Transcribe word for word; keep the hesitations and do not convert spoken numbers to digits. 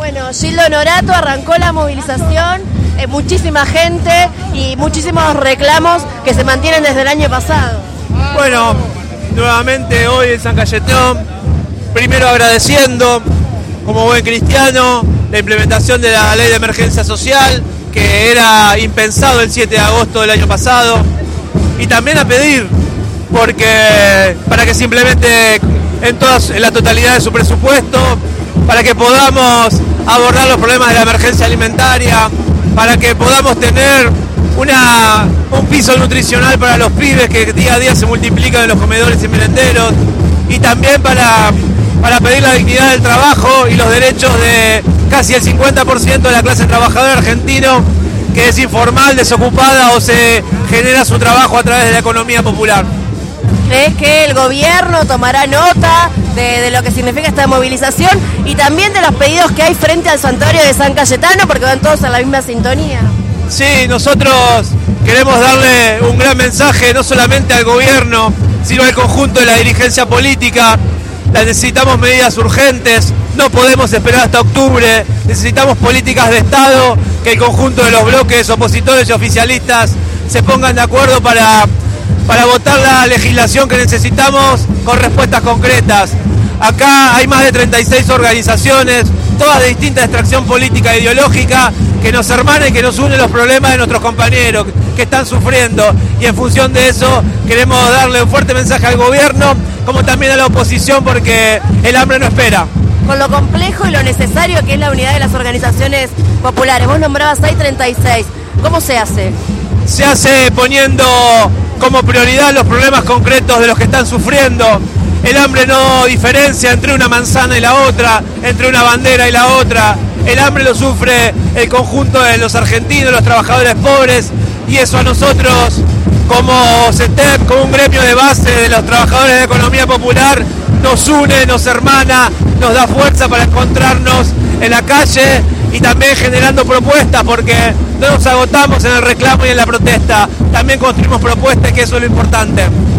Bueno, Gildo Norato, arrancó la movilización, eh, muchísima gente y muchísimos reclamos que se mantienen desde el año pasado. Bueno, nuevamente hoy en San Cayetano, primero agradeciendo, como buen cristiano, la implementación de la ley de emergencia social, que era impensado el siete de agosto del año pasado, y también a pedir porque para que se implemente en, todas, en la totalidad de su presupuesto, para que podamos abordar los problemas de la emergencia alimentaria, para que podamos tener una, un piso nutricional para los pibes que día a día se multiplican en los comedores y merenderos, y también para, para pedir la dignidad del trabajo y los derechos de casi el cincuenta por ciento de la clase trabajadora argentino, que es informal, desocupada o se genera su trabajo a través de la economía popular. ¿Crees que el gobierno tomará nota de, de lo que significa esta movilización y también de los pedidos que hay frente al santuario de San Cayetano, porque van todos en la misma sintonía? Sí, nosotros queremos darle un gran mensaje no solamente al gobierno, sino al conjunto de la dirigencia política. La necesitamos medidas urgentes, no podemos esperar hasta octubre, necesitamos políticas de Estado, que el conjunto de los bloques opositores y oficialistas se pongan de acuerdo para, para votar la legislación que necesitamos con respuestas concretas. Acá hay más de treinta y seis organizaciones, todas de distinta extracción política e ideológica, que nos hermanan y que nos unen los problemas de nuestros compañeros que están sufriendo, y en función de eso queremos darle un fuerte mensaje al gobierno como también a la oposición, porque el hambre no espera. Con lo complejo y lo necesario que es la unidad de las organizaciones populares, vos nombrabas hay treinta y seis, ¿cómo se hace? Se hace poniendo como prioridad los problemas concretos de los que están sufriendo. El hambre no diferencia entre una manzana y la otra, entre una bandera y la otra. El hambre lo sufre el conjunto de los argentinos, los trabajadores pobres, y eso a nosotros, como CETEP, como un gremio de base de los trabajadores de economía popular, nos une, nos hermana, nos da fuerza para encontrarnos en la calle y también generando propuestas, porque no nos agotamos en el reclamo y en la protesta, también construimos propuestas, que eso es lo importante.